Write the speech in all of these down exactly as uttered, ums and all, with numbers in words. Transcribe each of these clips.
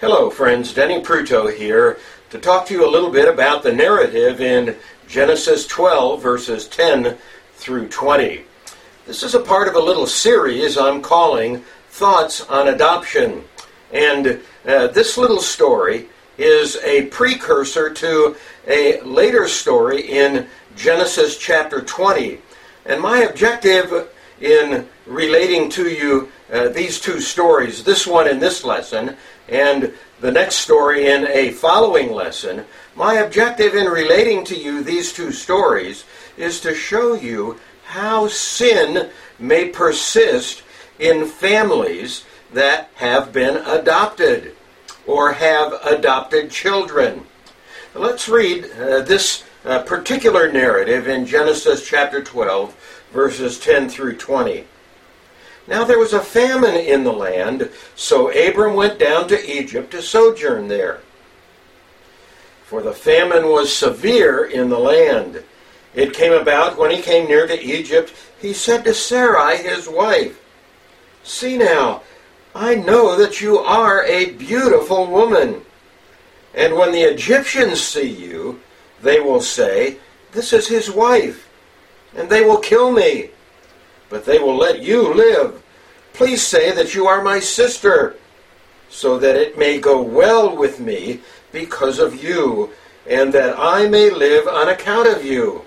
Hello friends, Denny Pruto here to talk to you a little bit about the narrative in Genesis twelve verses ten through twenty. This is a part of a little series I'm calling Thoughts on Adoption. And uh, this little story is a precursor to a later story in Genesis chapter twenty. And my objective in relating to you uh, these two stories, this one in this lesson, and the next story in a following lesson, my objective in relating to you these two stories is to show you how sin may persist in families that have been adopted or have adopted children. Let's read uh, this uh, particular narrative in Genesis chapter twelve, verses ten through twenty. Now there was a famine in the land, so Abram went down to Egypt to sojourn there. For the famine was severe in the land. It came about when he came near to Egypt, he said to Sarai his wife, "See now, I know that you are a beautiful woman. And when the Egyptians see you, they will say, 'This is his wife,' and they will kill me. But they will let you live. Please say that you are my sister, so that it may go well with me because of you, and that I may live on account of you."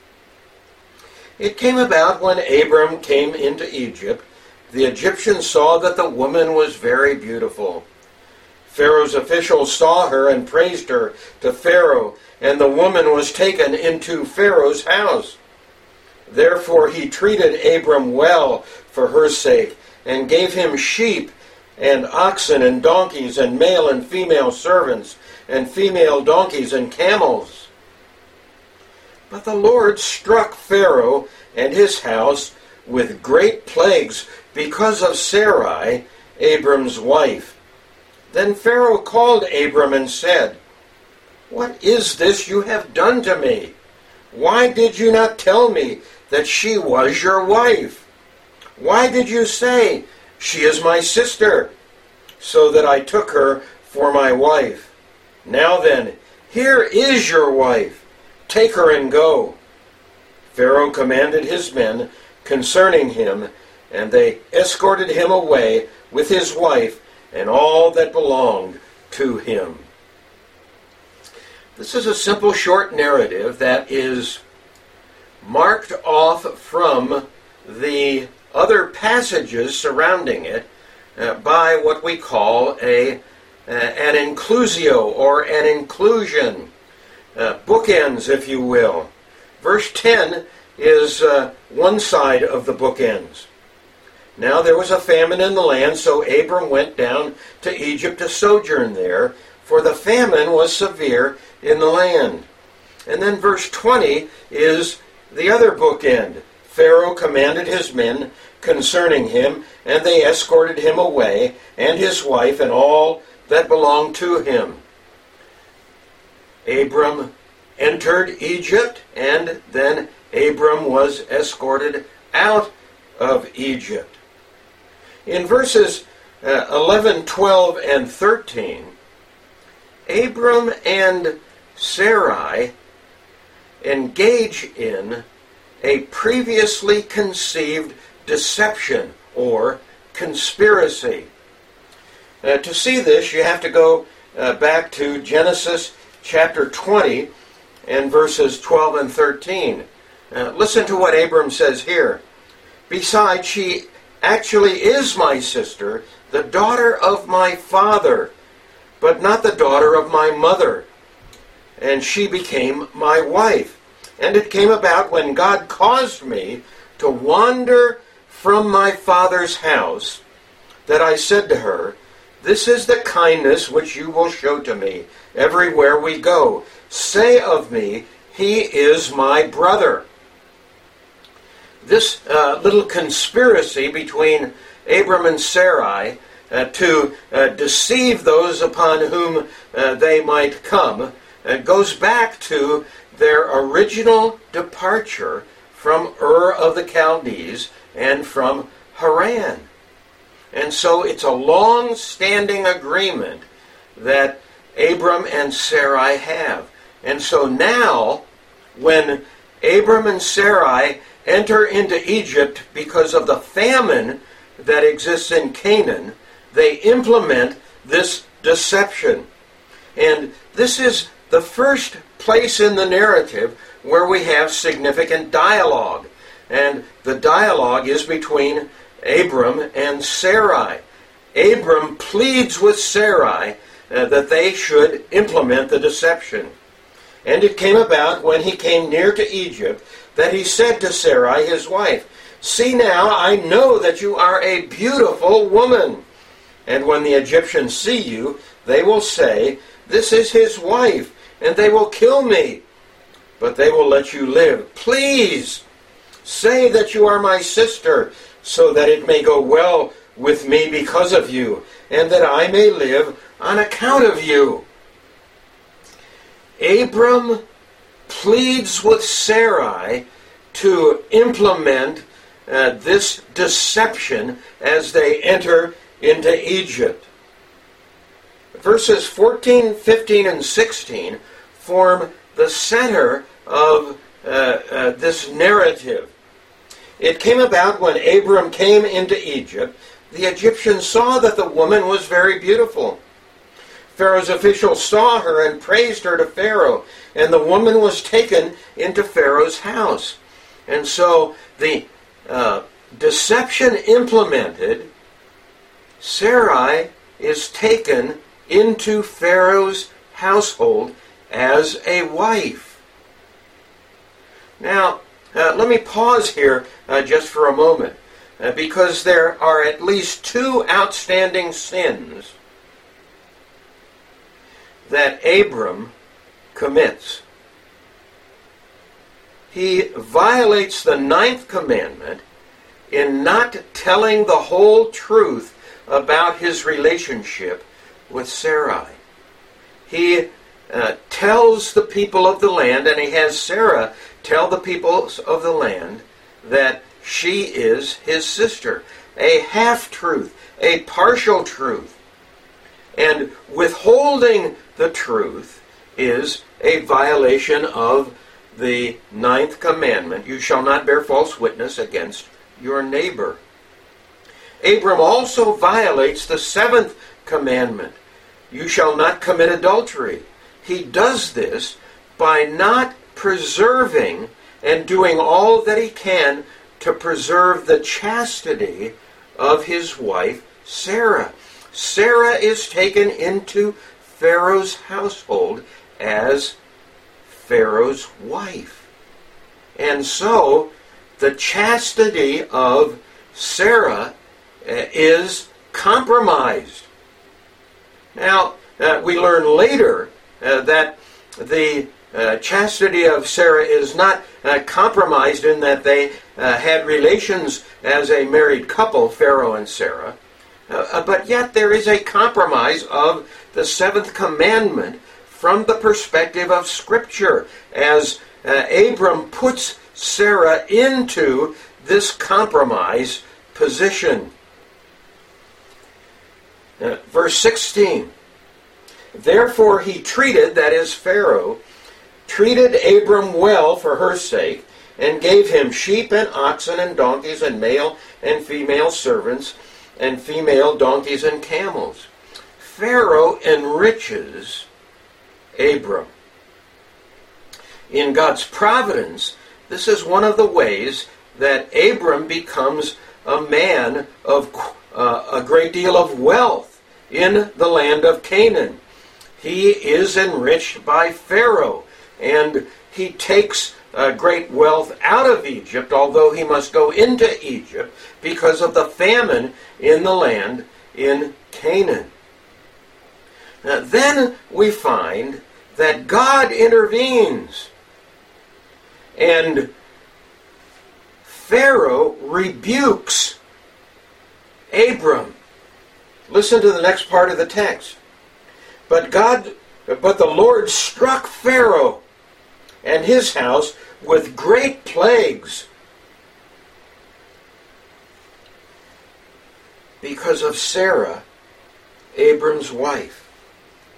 It came about when Abram came into Egypt, the Egyptians saw that the woman was very beautiful. Pharaoh's officials saw her and praised her to Pharaoh, and the woman was taken into Pharaoh's house. Therefore he treated Abram well for her sake, and gave him sheep and oxen and donkeys and male and female servants and female donkeys and camels. But the Lord struck Pharaoh and his house with great plagues because of Sarai, Abram's wife. Then Pharaoh called Abram and said, "What is this you have done to me? Why did you not tell me that she was your wife? Why did you say, 'She is my sister,' so that I took her for my wife? Now then, here is your wife. Take her and go." Pharaoh commanded his men concerning him, and they escorted him away with his wife and all that belonged to him. This is a simple short narrative that is marked off from the other passages surrounding it uh, by what we call a uh, an inclusio or an inclusion, uh, bookends, if you will. Verse ten is uh, one side of the bookends. Now there was a famine in the land, so Abram went down to Egypt to sojourn there, for the famine was severe in the land. And then verse twenty is the other bookend. Pharaoh commanded his men concerning him, and they escorted him away, and his wife, and all that belonged to him. Abram entered Egypt, and then Abram was escorted out of Egypt. In verses uh, eleven, twelve, and thirteen, Abram and Sarai engage in a previously conceived deception or conspiracy. Uh, to see this, you have to go uh, back to Genesis chapter twenty and verses twelve and thirteen. Uh, listen to what Abram says here. "Besides, she actually is my sister, the daughter of my father, but not the daughter of my mother. And she became my wife. And it came about when God caused me to wander from my father's house, that I said to her, 'This is the kindness which you will show to me everywhere we go. Say of me, he is my brother.'" This uh, little conspiracy between Abram and Sarai uh, to uh, deceive those upon whom uh, they might come uh, goes back to their original departure from Ur of the Chaldees and from Haran. And so it's a long-standing agreement that Abram and Sarai have. And so now, when Abram and Sarai enter into Egypt because of the famine that exists in Canaan, they implement this deception. And this is the first place in the narrative where we have significant dialogue. And the dialogue is between Abram and Sarai. Abram pleads with Sarai uh, that they should implement the deception. And it came about when he came near to Egypt that he said to Sarai his wife, "See now, I know that you are a beautiful woman. And when the Egyptians see you, they will say, 'This is his wife,' and they will kill me. But they will let you live. Please, say that you are my sister, so that it may go well with me because of you, and that I may live on account of you." Abram pleads with Sarai to implement uh, this deception as they enter into Egypt. Verses fourteen, fifteen, and sixteen form the center of uh, uh, this narrative. It came about when Abram came into Egypt, the Egyptians saw that the woman was very beautiful. Pharaoh's officials saw her and praised her to Pharaoh, and the woman was taken into Pharaoh's house. And so the uh, deception implemented, Sarai is taken into Pharaoh's household as a wife. Now, uh, let me pause here uh, just for a moment, uh, because there are at least two outstanding sins that Abram commits. He violates the ninth commandment in not telling the whole truth about his relationship with Sarai. He uh, tells the people of the land, and he has Sarah tell the people of the land that she is his sister. A half-truth, a partial truth. And withholding the truth is a violation of the ninth commandment. You shall not bear false witness against your neighbor. Abram also violates the seventh commandment. You shall not commit adultery. He does this by not preserving and doing all that he can to preserve the chastity of his wife, Sarah. Sarah is taken into Pharaoh's household as Pharaoh's wife. And so the chastity of Sarah is compromised. Now, uh, we learn later uh, that the uh, chastity of Sarah is not uh, compromised in that they uh, had relations as a married couple, Pharaoh and Sarah. Uh, but yet there is a compromise of the seventh commandment from the perspective of Scripture, as uh, Abram puts Sarah into this compromise position. Uh, verse sixteen. Therefore he treated, that is Pharaoh, treated Abram well for her sake, and gave him sheep and oxen and donkeys and male and female servants and female donkeys and camels. Pharaoh enriches Abram. In God's providence, this is one of the ways that Abram becomes a man of uh, a great deal of wealth in the land of Canaan. He is enriched by Pharaoh, and he takes uh, great wealth out of Egypt, although he must go into Egypt because of the famine in the land in Canaan. Now, then we find that God intervenes, and Pharaoh rebukes Abram. Listen to the next part of the text. But God, but the Lord struck Pharaoh and his house with great plagues because of Sarah, Abram's wife.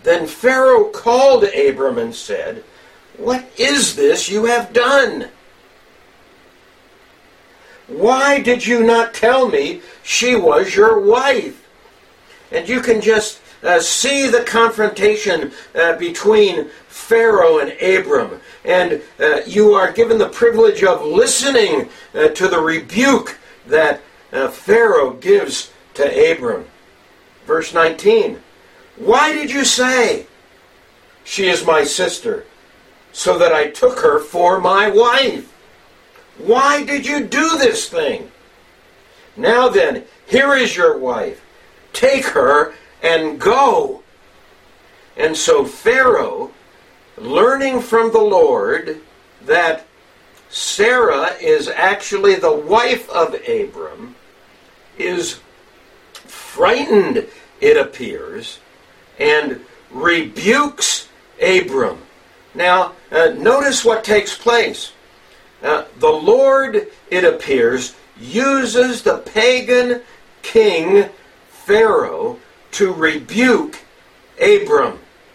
Then Pharaoh called Abram and said, "What is this you have done? Why did you not tell me she was your wife?" And you can just uh, see the confrontation uh, between Pharaoh and Abram. And uh, you are given the privilege of listening uh, to the rebuke that uh, Pharaoh gives to Abram. Verse nineteen, "Why did you say, 'She is my sister,' so that I took her for my wife? Why did you do this thing? Now then, here is your wife. Take her and go." And so Pharaoh, learning from the Lord that Sarah is actually the wife of Abram, is frightened, it appears, and rebukes Abram. Now, uh, notice what takes place. Uh, the Lord, it appears, uses the pagan king Pharaoh to rebuke Abram.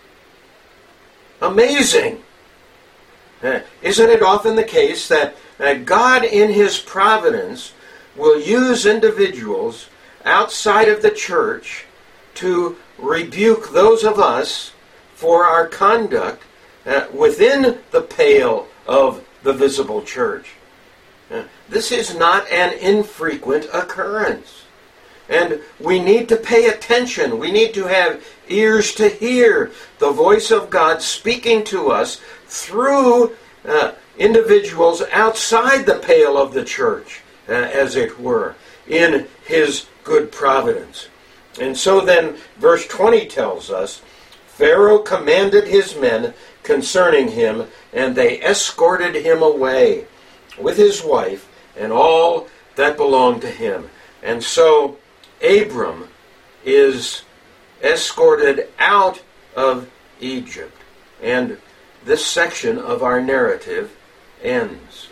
Amazing. Uh, isn't it often the case that uh, God in His providence will use individuals outside of the church to rebuke those of us for our conduct uh, within the pale of the visible church? Uh, this is not an infrequent occurrence. And we need to pay attention. We need to have ears to hear the voice of God speaking to us through uh, individuals outside the pale of the church, uh, as it were, in His good providence. And so then, verse twenty tells us, "Pharaoh commanded his men concerning him, and they escorted him away with his wife and all that belonged to him." And so Abram is escorted out of Egypt, and this section of our narrative ends.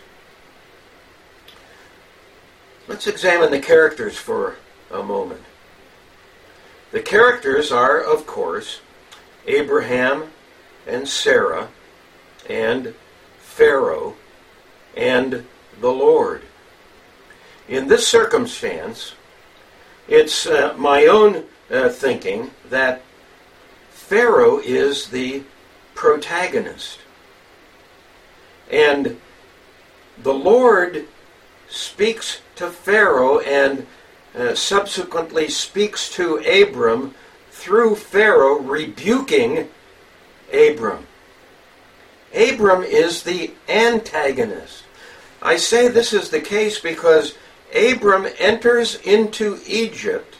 Let's examine the characters for a moment. The characters are, of course, Abraham and Sarah and Pharaoh and the Lord. In this circumstance, it's uh, my own uh, thinking that Pharaoh is the protagonist. And the Lord speaks to Pharaoh and uh, subsequently speaks to Abram through Pharaoh rebuking Abram. Abram is the antagonist. I say this is the case because Abram enters into Egypt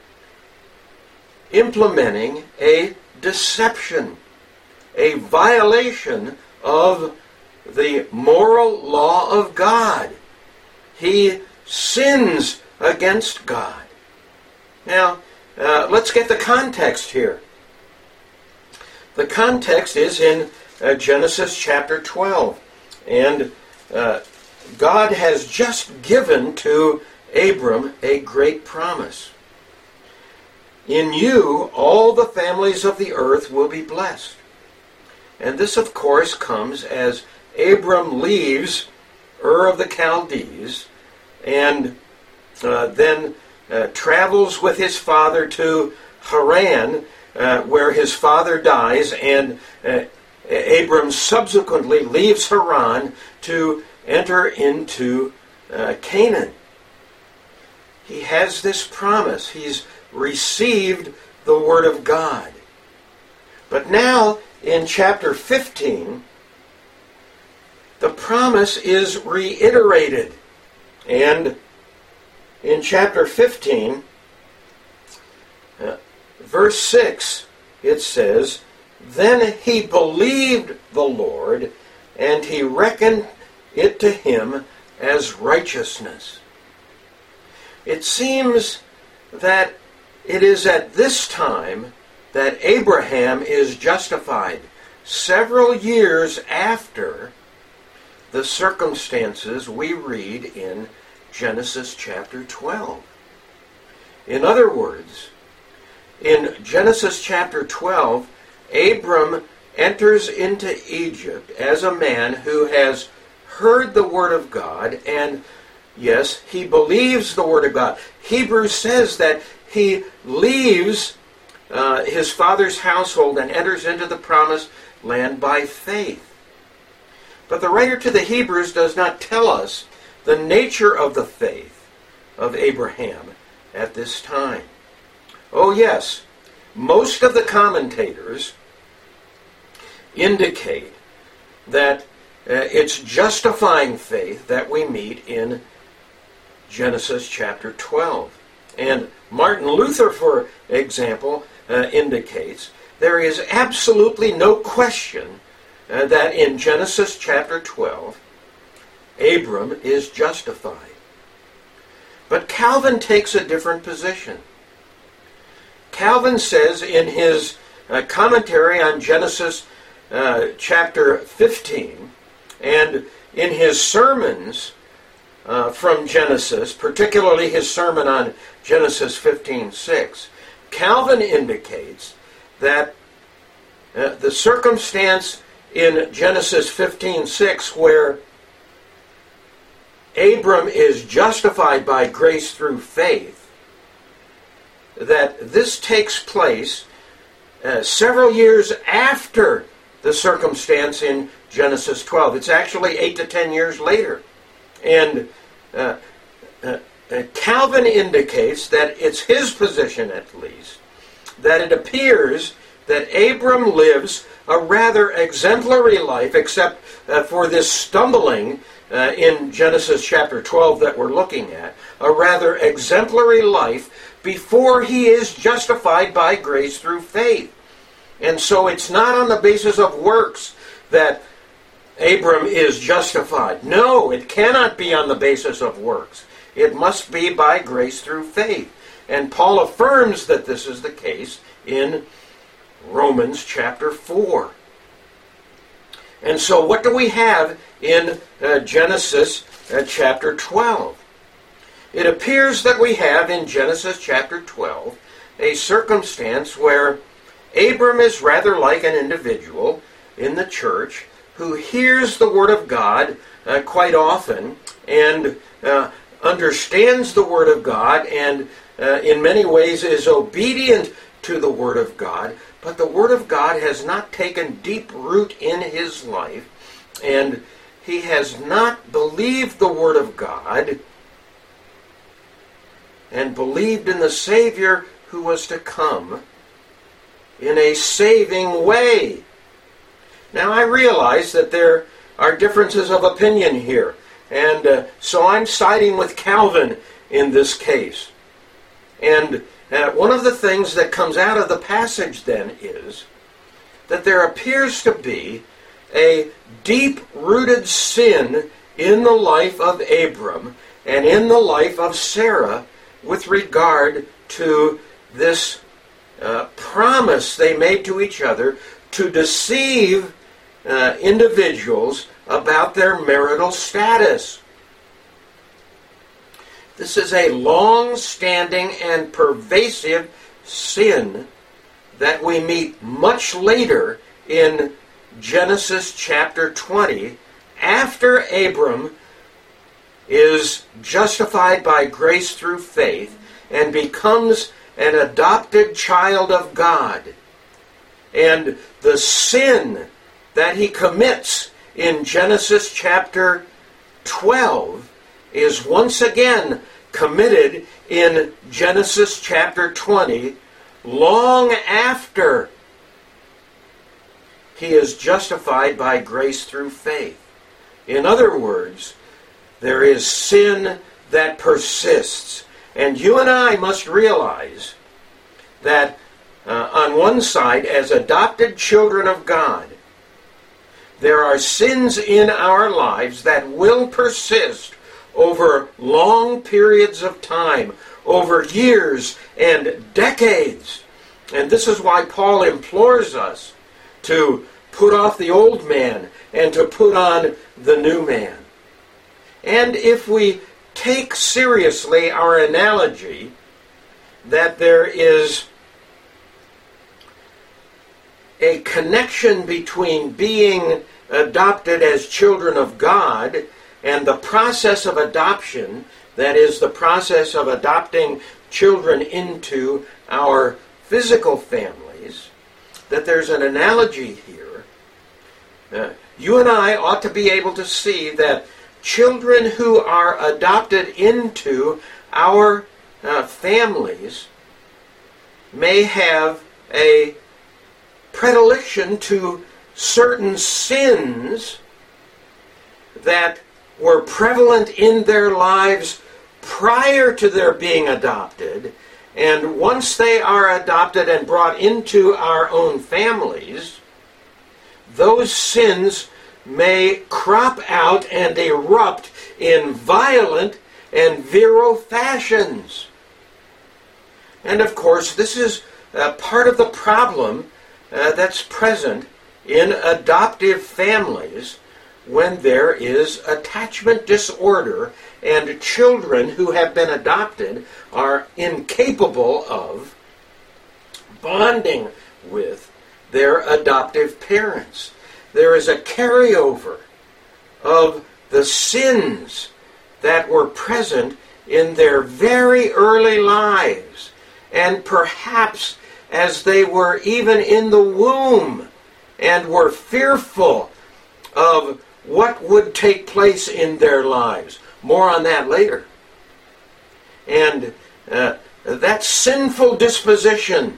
implementing a deception, a violation of the moral law of God. He sins against God. Now, uh, let's get the context here. The context is in uh, Genesis chapter twelve, and uh, God has just given to Abram a great promise. "In you all the families of the earth will be blessed." And this, of course, comes as Abram leaves Ur of the Chaldees and uh, then uh, travels with his father to Haran, uh, where his father dies, and uh, Abram subsequently leaves Haran to enter into uh, Canaan. He has this promise. He's received the Word of God. But now, in chapter fifteen, the promise is reiterated. And in chapter fifteen, uh, verse six, it says, "Then he believed the Lord, and he reckoned it to him as righteousness." It seems that it is at this time that Abraham is justified, several years after the circumstances we read in Genesis chapter twelve. In other words, in Genesis chapter twelve, Abram enters into Egypt as a man who has heard the Word of God, and yes, he believes the Word of God. Hebrews says that he leaves uh, his father's household and enters into the promised land by faith. But the writer to the Hebrews does not tell us the nature of the faith of Abraham at this time. Oh yes, most of the commentators indicate that uh, it's justifying faith that we meet in Genesis chapter twelve. And Martin Luther, for example, uh, indicates there is absolutely no question uh, that in Genesis chapter twelve, Abram is justified. But Calvin takes a different position. Calvin says in his uh, commentary on Genesis uh, chapter fifteen, and in his sermons uh, from Genesis, particularly his sermon on Genesis fifteen six, Calvin indicates that uh, the circumstance in Genesis fifteen six where Abram is justified by grace through faith, that this takes place uh, several years after the circumstance in Genesis twelve. It's actually eight to ten years later. And uh, uh, uh, Calvin indicates that it's his position, at least, that it appears that Abram lives a rather exemplary life, except uh, for this stumbling uh, in Genesis chapter twelve that we're looking at, a rather exemplary life before he is justified by grace through faith. And so it's not on the basis of works that Abram is justified. No, it cannot be on the basis of works. It must be by grace through faith. And Paul affirms that this is the case in Romans chapter four. And so what do we have in uh, Genesis uh, chapter twelve? It appears that we have in Genesis chapter twelve a circumstance where Abram is rather like an individual in the church who hears the Word of God uh, quite often and uh, understands the Word of God and uh, in many ways is obedient to the Word of God, but the Word of God has not taken deep root in his life, and he has not believed the Word of God and believed in the Savior who was to come in a saving way. Now, I realize that there are differences of opinion here, and uh, so I'm siding with Calvin in this case. And uh, one of the things that comes out of the passage then is that there appears to be a deep-rooted sin in the life of Abram and in the life of Sarah with regard to this uh, promise they made to each other to deceive uh, individuals about their marital status. This is a long-standing and pervasive sin that we meet much later in Genesis chapter twenty, after Abram is justified by grace through faith and becomes an adopted child of God. And the sin that he commits in Genesis chapter twelve is once again committed in Genesis chapter twenty, long after he is justified by grace through faith. In other words, there is sin that persists. And you and I must realize that uh, on one side, as adopted children of God, there are sins in our lives that will persist over long periods of time, over years and decades. And this is why Paul implores us to put off the old man and to put on the new man. And if we take seriously our analogy that there is a connection between being adopted as children of God and the process of adoption, that is, the process of adopting children into our physical families, that there's an analogy here. Uh, you and I ought to be able to see that children who are adopted into our uh, families may have a predilection to certain sins that were prevalent in their lives prior to their being adopted, and once they are adopted and brought into our own families, those sins may crop out and erupt in violent and virile fashions. And of course, this is uh, part of the problem uh, that's present in adoptive families when there is attachment disorder and children who have been adopted are incapable of bonding with their adoptive parents. There is a carryover of the sins that were present in their very early lives, and perhaps as they were even in the womb and were fearful of what would take place in their lives. More on that later. And uh, that sinful disposition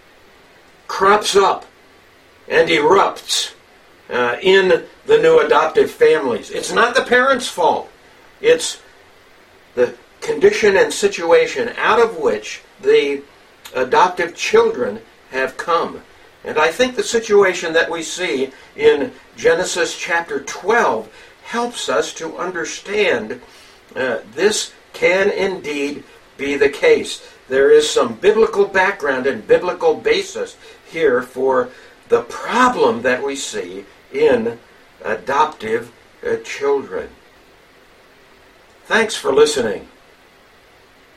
crops up and erupts uh, in the new adoptive families. It's not the parents' fault. It's the condition and situation out of which the adoptive children have come. And I think the situation that we see in Genesis chapter twelve helps us to understand uh, this can indeed be the case. There is some biblical background and biblical basis here for the problem that we see in adoptive uh, children. Thanks for listening.